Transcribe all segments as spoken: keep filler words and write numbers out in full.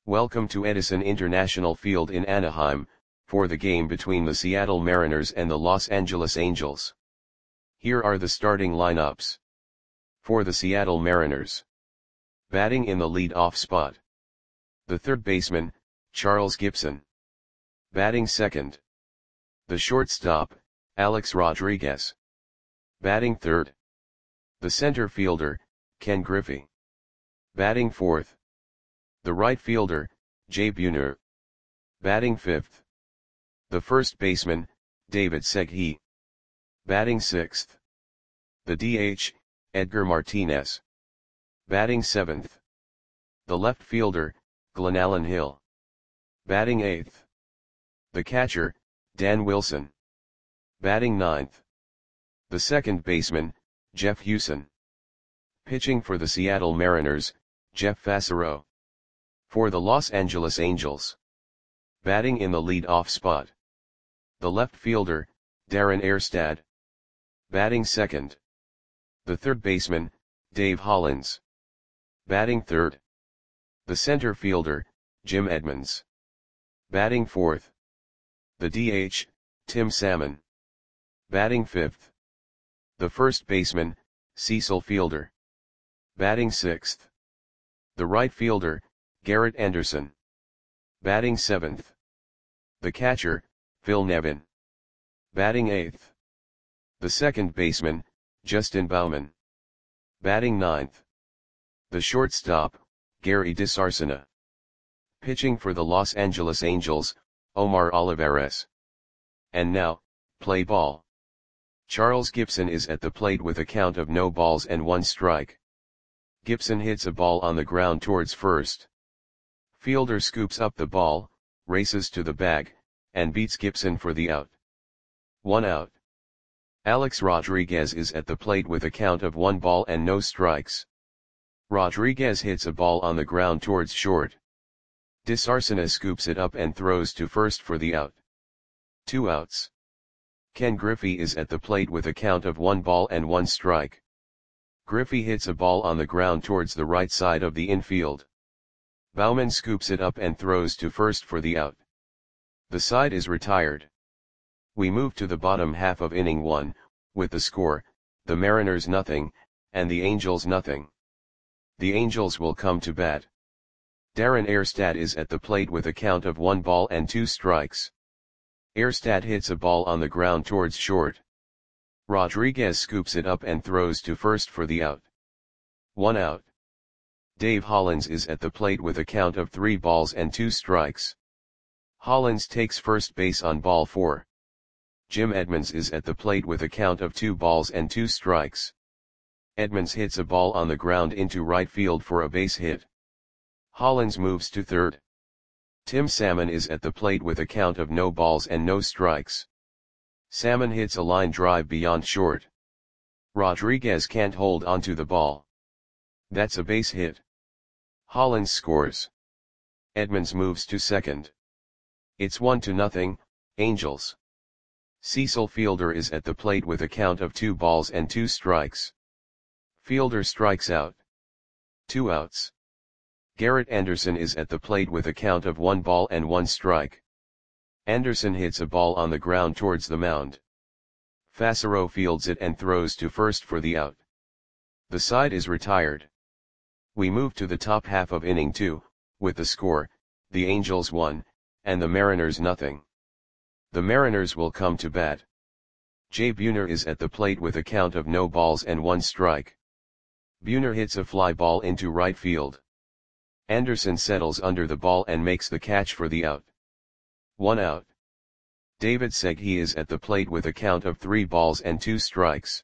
Welcome to Edison International Field in Anaheim, for the game between the Seattle Mariners and the Los Angeles Angels. Here are the starting lineups. For the Seattle Mariners. Batting in the lead-off spot. The third baseman, Charles Gibson. Batting second. The shortstop, Alex Rodriguez. Batting third. The center fielder, Ken Griffey. Batting fourth. The right fielder, Jay Buhner. Batting fifth. The first baseman, David Segui. Batting sixth. The D H, Edgar Martinez. Batting seventh. The left fielder, Glenallen Hill. Batting eighth. The catcher, Dan Wilson. Batting ninth. The second baseman, Jeff Hewson. Pitching for the Seattle Mariners, Jeff Fassero. For the Los Angeles Angels. Batting in the lead-off spot. The left fielder, Darren Erstad. Batting second. The third baseman, Dave Hollins. Batting third. The center fielder, Jim Edmonds. Batting fourth. The D H, Tim Salmon. Batting fifth. The first baseman, Cecil Fielder. Batting sixth. The right fielder, Garrett Anderson. Batting seventh. The catcher, Phil Nevin. Batting eighth. The second baseman, Justin Bauman. Batting ninth. The shortstop, Gary DiSarcina. Pitching for the Los Angeles Angels, Omar Olivares. And now, play ball. Charles Gibson is at the plate with a count of no balls and one strike. Gibson hits a ball on the ground towards first. Fielder scoops up the ball, races to the bag, and beats Gibson for the out. One out. Alex Rodriguez is at the plate with a count of one ball and no strikes. Rodriguez hits a ball on the ground towards short. DiSarcina scoops it up and throws to first for the out. Two outs. Ken Griffey is at the plate with a count of one ball and one strike. Griffey hits a ball on the ground towards the right side of the infield. Bauman scoops it up and throws to first for the out. The side is retired. We move to the bottom half of inning one, with the score, the Mariners nothing, and the Angels nothing. The Angels will come to bat. Darren Erstad is at the plate with a count of one ball and two strikes. Erstad hits a ball on the ground towards short. Rodriguez scoops it up and throws to first for the out. One out. Dave Hollins is at the plate with a count of three balls and two strikes. Hollins takes first base on ball four. Jim Edmonds is at the plate with a count of two balls and two strikes. Edmonds hits a ball on the ground into right field for a base hit. Hollins moves to third. Tim Salmon is at the plate with a count of no balls and no strikes. Salmon hits a line drive beyond short. Rodriguez can't hold onto the ball. That's a base hit. Hollins scores. Edmonds moves to second. It's one to nothing, Angels. Cecil Fielder is at the plate with a count of two balls and two strikes. Fielder strikes out. Two outs. Garrett Anderson is at the plate with a count of one ball and one strike. Anderson hits a ball on the ground towards the mound. Fassero fields it and throws to first for the out. The side is retired. We move to the top half of inning two, with the score, the Angels one, and the Mariners nothing. The Mariners will come to bat. Jay Buhner is at the plate with a count of no balls and one strike. Buhner hits a fly ball into right field. Anderson settles under the ball and makes the catch for the out. One out. David Segui is at the plate with a count of three balls and two strikes.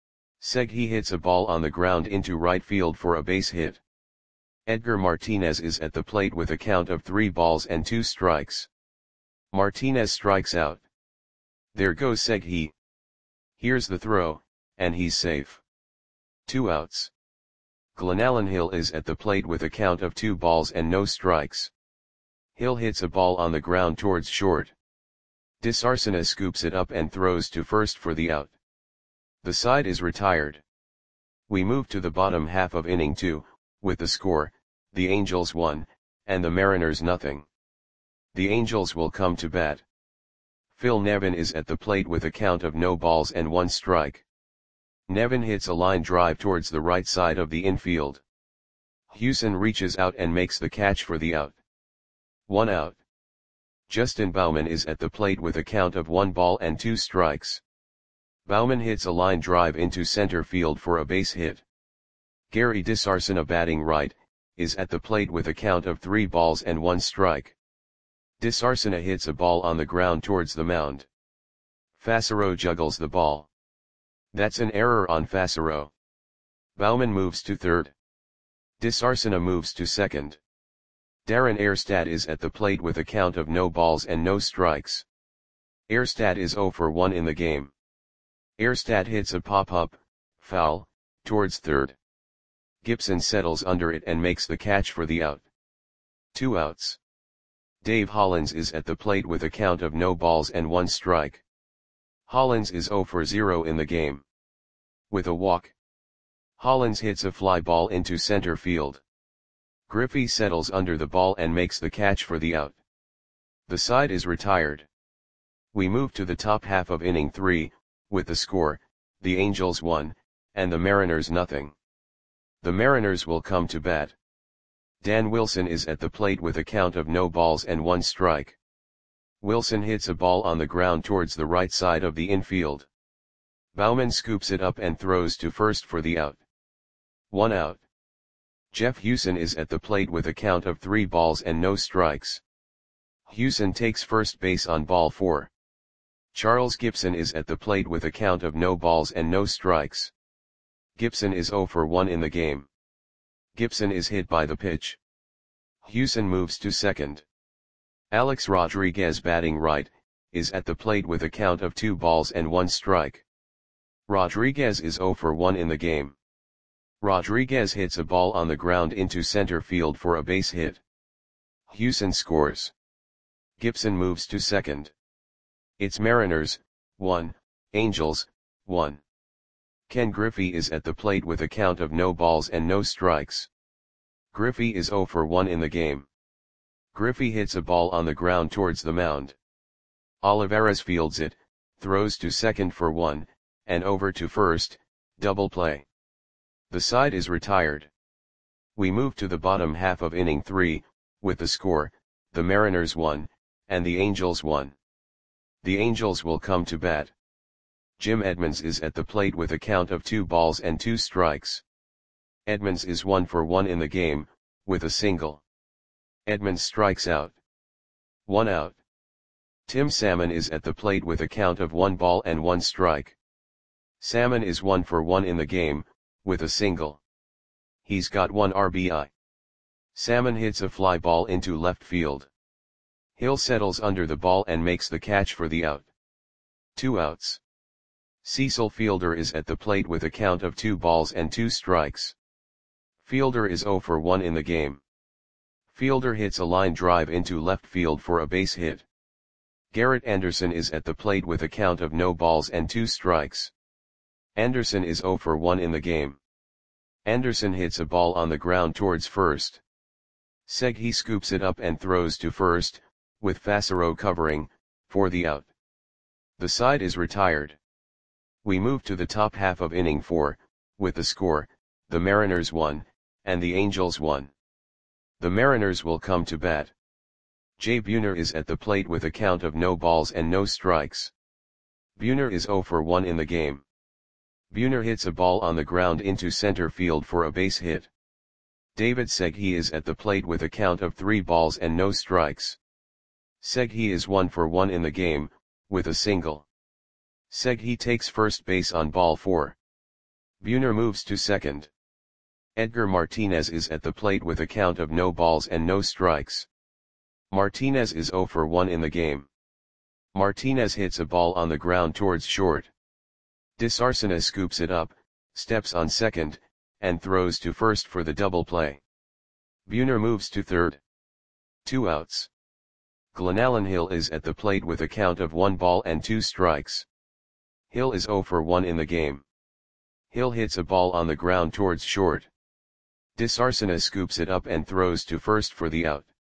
Segui hits a ball on the ground into right field for a base hit. Edgar Martinez is at the plate with a count of three balls and two strikes. Martinez strikes out. There goes Segui. Here's the throw, and he's safe. Two outs. Glenallen Hill is at the plate with a count of two balls and no strikes. Hill hits a ball on the ground towards short. DiSarcina scoops it up and throws to first for the out. The side is retired. We move to the bottom half of inning two, with the score, the Angels one, and the Mariners nothing. The Angels will come to bat. Phil Nevin is at the plate with a count of no balls and one strike. Nevin hits a line drive towards the right side of the infield. Hewson reaches out and makes the catch for the out. One out. Justin Bauman is at the plate with a count of one ball and two strikes. Bauman hits a line drive into center field for a base hit. Gary DeSarcina, batting right, is at the plate with a count of three balls and one strike. DeSarcina hits a ball on the ground towards the mound. Fassero juggles the ball. That's an error on Fassero. Bauman moves to third. DeSarcina moves to second. Darren Erstad is at the plate with a count of no balls and no strikes. Erstad is zero for one in the game. Erstad hits a pop-up, foul, towards third. Gibson settles under it and makes the catch for the out. Two outs. Dave Hollins is at the plate with a count of no balls and one strike. Hollins is zero for zero in the game. With a walk, Hollins hits a fly ball into center field. Griffey settles under the ball and makes the catch for the out. The side is retired. We move to the top half of inning three, with the score, the Angels one, and the Mariners nothing. The Mariners will come to bat. Dan Wilson is at the plate with a count of no balls and one strike. Wilson hits a ball on the ground towards the right side of the infield. Bauman scoops it up and throws to first for the out. One out. Jeff Hewson is at the plate with a count of three balls and no strikes. Hewson takes first base on ball four. Charles Gibson is at the plate with a count of no balls and no strikes. Gibson is zero for one in the game. Gibson is hit by the pitch. Hewson moves to second. Alex Rodriguez, batting right, is at the plate with a count of two balls and one strike. Rodriguez is zero for one in the game. Rodriguez hits a ball on the ground into center field for a base hit. Hewson scores. Gibson moves to second. It's Mariners, one, Angels, one. Ken Griffey is at the plate with a count of no balls and no strikes. Griffey is zero for one in the game. Griffey hits a ball on the ground towards the mound. Olivares fields it, throws to second for one, and over to first, double play. The side is retired. We move to the bottom half of inning three, with the score, the Mariners one, and the Angels one. The Angels will come to bat. Jim Edmonds is at the plate with a count of two balls and two strikes. Edmonds is one for one in the game, with a single. Edmonds strikes out. One out. Tim Salmon is at the plate with a count of one ball and one strike. Salmon is one for one in the game, with a single. He's got one R B I. Salmon hits a fly ball into left field. Hill settles under the ball and makes the catch for the out. Two outs. Cecil Fielder is at the plate with a count of two balls and two strikes. Fielder is zero for one in the game. Fielder hits a line drive into left field for a base hit. Garrett Anderson is at the plate with a count of no balls and two strikes. Anderson is zero for one in the game. Anderson hits a ball on the ground towards first. Seghi scoops it up and throws to first, with Fassero covering, for the out. The side is retired. We move to the top half of inning four, with the score, the Mariners one, and the Angels one. The Mariners will come to bat. Jay Buhner is at the plate with a count of no balls and no strikes. Buhner is zero for one in the game. Buhner hits a ball on the ground into center field for a base hit. David Seghi is at the plate with a count of three balls and no strikes. Seghi is one for one in the game, with a single. Seghi takes first base on ball four. Buhner moves to second. Edgar Martinez is at the plate with a count of no balls and no strikes. Martinez is zero for one in the game. Martinez hits a ball on the ground towards short. DeSarcina scoops it up, steps on second, and throws to first for the double play. Buhner moves to third. Two outs. Glenallen Hill is at the plate with a count of one ball and two strikes. Hill is zero for one in the game. Hill hits a ball on the ground towards short. DeSarcina scoops it up and throws to first for the out.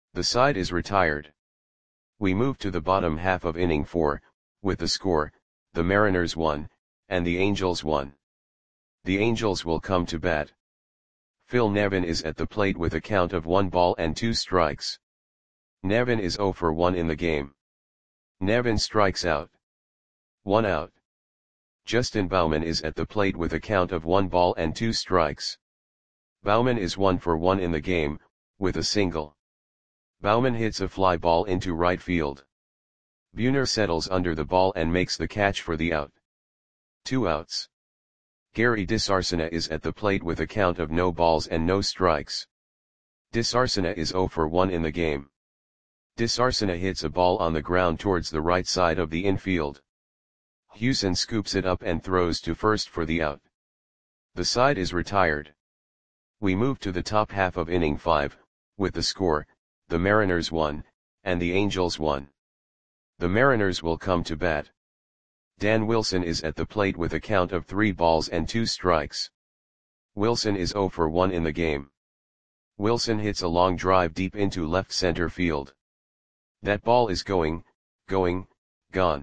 The side is retired. We move to the bottom half of inning four, with the score, the Mariners one, and the Angels one. The Angels will come to bat. Phil Nevin is at the plate with a count of one ball and two strikes. Nevin is zero for one in the game. Nevin strikes out. One out. Justin Bauman is at the plate with a count of one ball and two strikes. Bauman is one for one in the game, with a single. Bauman hits a fly ball into right field. Buhner settles under the ball and makes the catch for the out. Two outs. Gary DeSarcina is at the plate with a count of no balls and no strikes. DeSarcina is zero for one in the game. DeSarcina hits a ball on the ground towards the right side of the infield. Hewson scoops it up and throws to first for the out. The side is retired. We move to the top half of inning five, with the score, the Mariners one, and the Angels one. The Mariners will come to bat. Dan Wilson is at the plate with a count of three balls and two strikes. Wilson is zero for one in the game. Wilson hits a long drive deep into left center field. That ball is going, going, gone.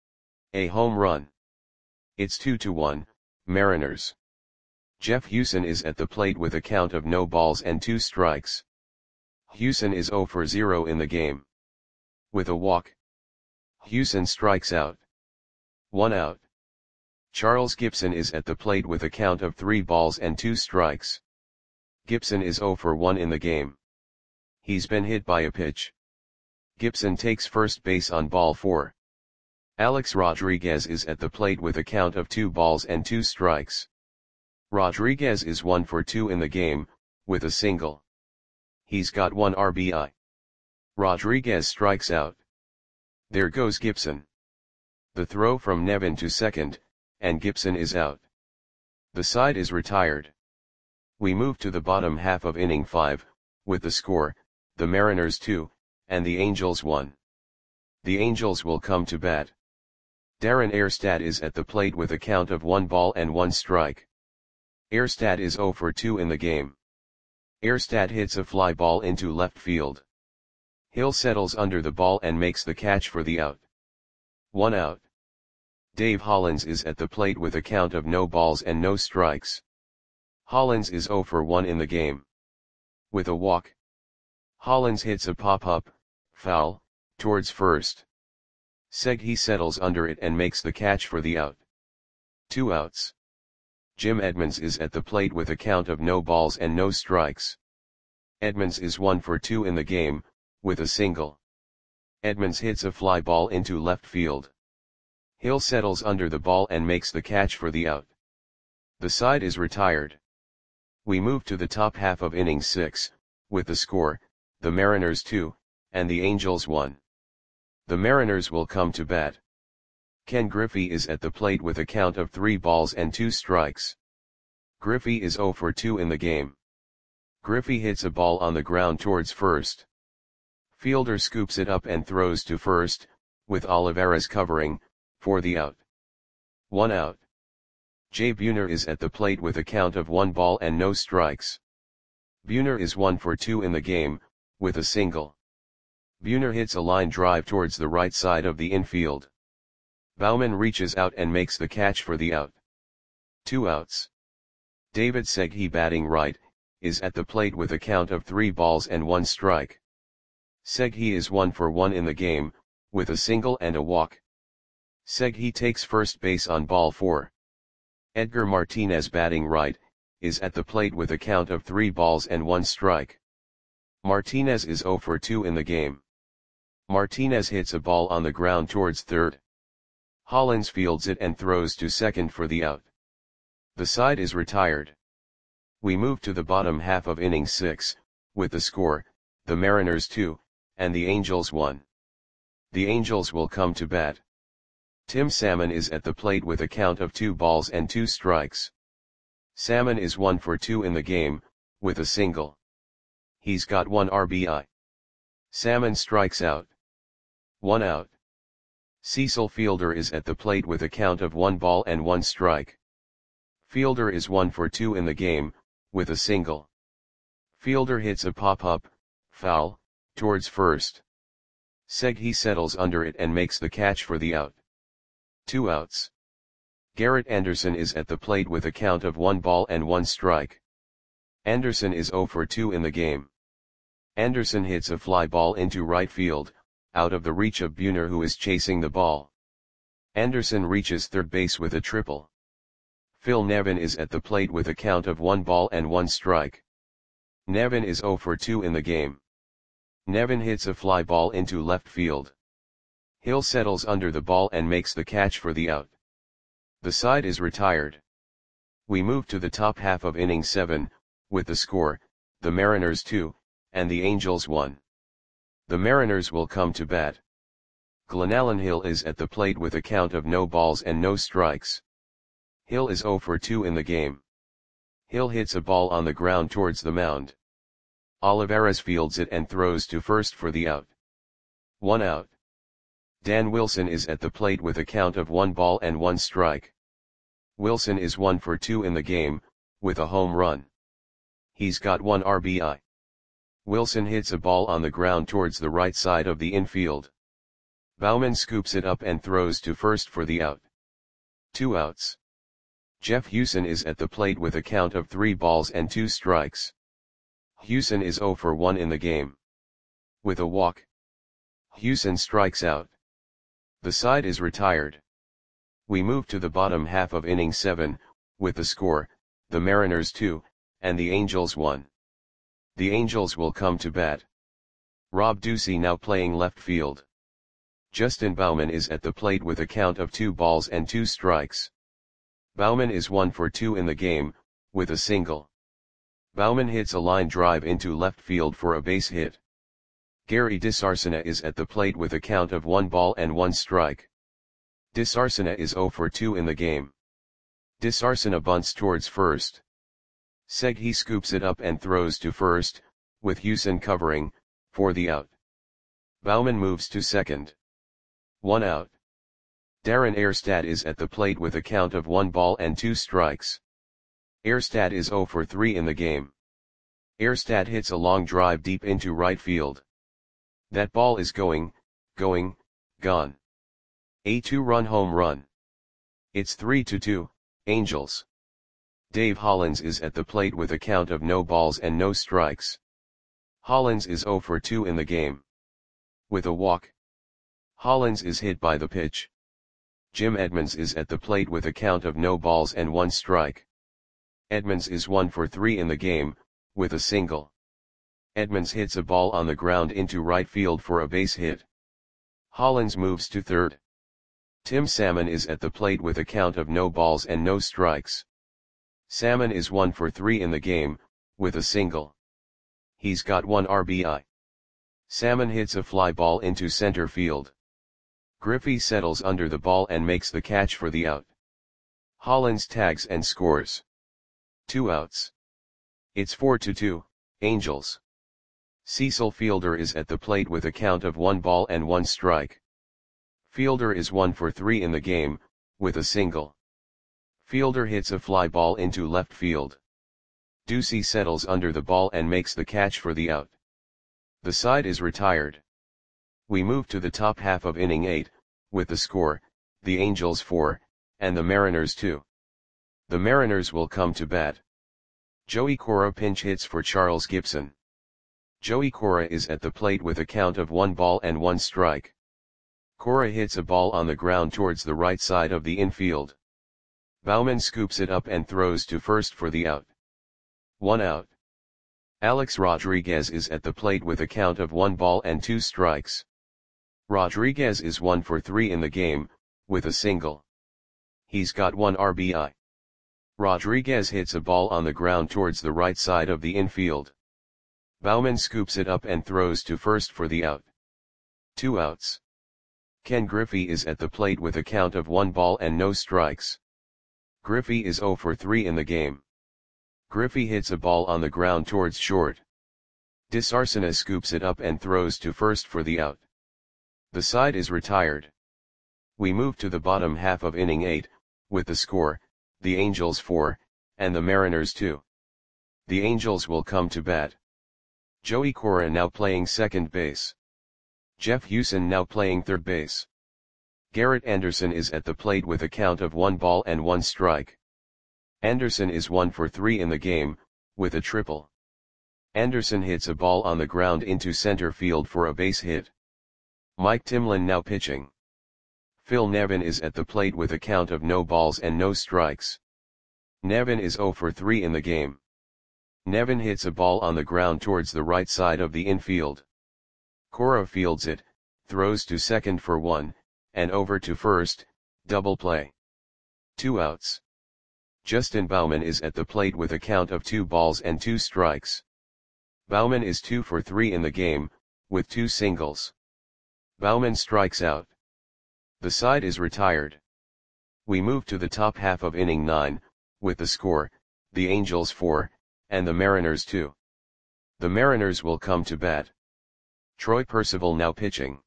A home run. It's two to one, Mariners. Jeff Hewson is at the plate with a count of no balls and two strikes. Hewson is zero for zero in the game. With a walk, Hewson strikes out. One out. Charles Gibson is at the plate with a count of three balls and two strikes. Gibson is zero for one in the game. He's been hit by a pitch. Gibson takes first base on ball four. Alex Rodriguez is at the plate with a count of two balls and two strikes. Rodriguez is one for two in the game, with a single. He's got one R B I. Rodriguez strikes out. There goes Gibson. The throw from Nevin to second, and Gibson is out. The side is retired. We move to the bottom half of inning five, with the score, the Mariners two, and the Angels one. The Angels will come to bat. Darren Erstad is at the plate with a count of one ball and one strike. Erstad is zero for two in the game. Erstad hits a fly ball into left field. Hill settles under the ball and makes the catch for the out. One out. Dave Hollins is at the plate with a count of no balls and no strikes. Hollins is zero for one in the game. With a walk, Hollins hits a pop-up, foul, towards first. Seghi settles under it and makes the catch for the out. Two outs. Jim Edmonds is at the plate with a count of no balls and no strikes. Edmonds is one for two in the game, with a single. Edmonds hits a fly ball into left field. Hill settles under the ball and makes the catch for the out. The side is retired. We move to the top half of inning six, with the score, the Mariners two, and the Angels one. The Mariners will come to bat. Ken Griffey is at the plate with a count of three balls and two strikes. Griffey is zero for two in the game. Griffey hits a ball on the ground towards first. Fielder scoops it up and throws to first, with Olivares covering, for the out. One out. Jay Buhner is at the plate with a count of one ball and no strikes. Buhner is one for two in the game, with a single. Buhner hits a line drive towards the right side of the infield. Bauman reaches out and makes the catch for the out. Two outs. David Seghi, batting right, is at the plate with a count of three balls and one strike. Seghi is one for one in the game, with a single and a walk. Seghi takes first base on ball four. Edgar Martinez, batting right, is at the plate with a count of three balls and one strike. Martinez is zero for two in the game. Martinez hits a ball on the ground towards third. Hollins fields it and throws to second for the out. The side is retired. We move to the bottom half of inning six, with the score, the Mariners two, and the Angels one. The Angels will come to bat. Tim Salmon is at the plate with a count of two balls and two strikes. Salmon is one for two in the game, with a single. He's got one R B I. Salmon strikes out. One out. Cecil Fielder is at the plate with a count of one ball and one strike. Fielder is one for two in the game, with a single. Fielder hits a pop-up, foul, towards first. Seghi settles under it and makes the catch for the out. Two outs. Garrett Anderson is at the plate with a count of one ball and one strike. Anderson is oh for two in the game. Anderson hits a fly ball into right field, out of the reach of Buhner, who is chasing the ball. Anderson reaches third base with a triple. Phil Nevin is at the plate with a count of one ball and one strike. Nevin is oh for two in the game. Nevin hits a fly ball into left field. Hill settles under the ball and makes the catch for the out. The side is retired. We move to the top half of inning seven, with the score, the Mariners two, and the Angels one. The Mariners will come to bat. Glenallen Hill is at the plate with a count of no balls and no strikes. Hill is oh for two in the game. Hill hits a ball on the ground towards the mound. Olivares fields it and throws to first for the out. One out. Dan Wilson is at the plate with a count of one ball and one strike. Wilson is one for two in the game, with a home run. He's got one R B I. Wilson hits a ball on the ground towards the right side of the infield. Baumann scoops it up and throws to first for the out. Two outs. Jeff Hewson is at the plate with a count of three balls and two strikes. Hewson is oh for one in the game. With a walk, Hewson strikes out. The side is retired. We move to the bottom half of inning seven, with the score, the Mariners two, and the Angels one. The Angels will come to bat. Rob Ducey now playing left field. Justin Baumann is at the plate with a count of two balls and two strikes. Baumann is one for two in the game, with a single. Baumann hits a line drive into left field for a base hit. Gary DeSarcina is at the plate with a count of one ball and one strike. DeSarcina is oh for two in the game. DeSarcina bunts towards first. Seghi scoops it up and throws to first, with Hewson covering, for the out. Baumann moves to second. One out. Darren Erstad is at the plate with a count of one ball and two strikes. Erstad is oh for three in the game. Erstad hits a long drive deep into right field. That ball is going, going, gone. A two-run home run. It's three to two, Angels. Dave Hollins is at the plate with a count of no balls and no strikes. Hollins is oh for two in the game. With a walk, Hollins is hit by the pitch. Jim Edmonds is at the plate with a count of no balls and one strike. Edmonds is one for three in the game, with a single. Edmonds hits a ball on the ground into right field for a base hit. Hollins moves to third. Tim Salmon is at the plate with a count of no balls and no strikes. Salmon is one for three in the game, with a single. He's got one R B I. Salmon hits a fly ball into center field. Griffey settles under the ball and makes the catch for the out. Hollins tags and scores. Two outs. It's four to two, Angels. Cecil Fielder is at the plate with a count of one ball and one strike. Fielder is one for three in the game, with a single. Fielder hits a fly ball into left field. Ducey settles under the ball and makes the catch for the out. The side is retired. We move to the top half of inning eight, with the score, the Angels four, and the Mariners two. The Mariners will come to bat. Joey Cora pinch hits for Charles Gibson. Joey Cora is at the plate with a count of one ball and one strike. Cora hits a ball on the ground towards the right side of the infield. Baumann scoops it up and throws to first for the out. One out. Alex Rodriguez is at the plate with a count of one ball and two strikes. Rodriguez is one for three in the game, with a single. He's got one R B I. Rodriguez hits a ball on the ground towards the right side of the infield. Baumann scoops it up and throws to first for the out. Two outs. Ken Griffey is at the plate with a count of one ball and no strikes. Griffey is oh for three in the game. Griffey hits a ball on the ground towards short. DeSarcina scoops it up and throws to first for the out. The side is retired. We move to the bottom half of inning eight, with the score, the Angels four, and the Mariners two. The Angels will come to bat. Joey Cora now playing second base. Jeff Hewson now playing third base. Garrett Anderson is at the plate with a count of one ball and one strike. Anderson is one for three in the game, with a triple. Anderson hits a ball on the ground into center field for a base hit. Mike Timlin now pitching. Phil Nevin is at the plate with a count of no balls and no strikes. Nevin is zero for three in the game. Nevin hits a ball on the ground towards the right side of the infield. Cora fields it, throws to second for one, and over to first, double play. Two outs. Justin Bauman is at the plate with a count of two balls and two strikes. Bauman is two for three in the game, with two singles. Bauman strikes out. The side is retired. We move to the top half of inning nine, with the score, the Angels four, and the Mariners two. The Mariners will come to bat. Troy Percival now pitching.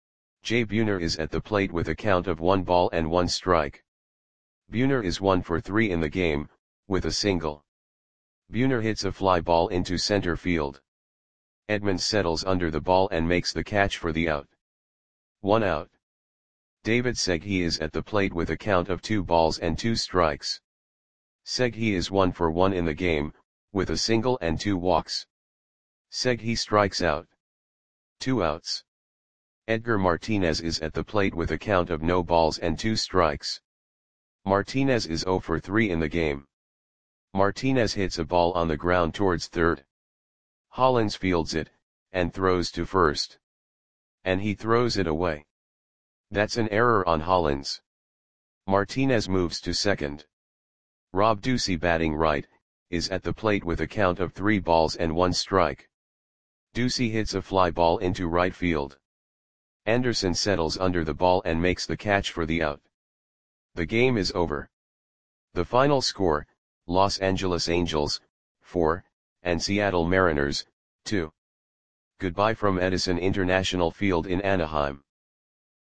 Jay Buhner is at the plate with a count of one ball and one strike. Buhner is one for three in the game, with a single. Buhner hits a fly ball into center field. Edmonds settles under the ball and makes the catch for the out. One out. David Segui is at the plate with a count of two balls and two strikes. Segui is one for one in the game, with a single and two walks. Segui strikes out. Two outs. Edgar Martinez is at the plate with a count of no balls and two strikes. Martinez is zero for three in the game. Martinez hits a ball on the ground towards third. Hollins fields it, and throws to first. And he throws it away. That's an error on Hollins. Martinez moves to second. Rob Ducey, batting right, is at the plate with a count of three balls and one strike. Ducey hits a fly ball into right field. Anderson settles under the ball and makes the catch for the out. The game is over. The final score, Los Angeles Angels, four, and Seattle Mariners, two. Goodbye from Edison International Field in Anaheim.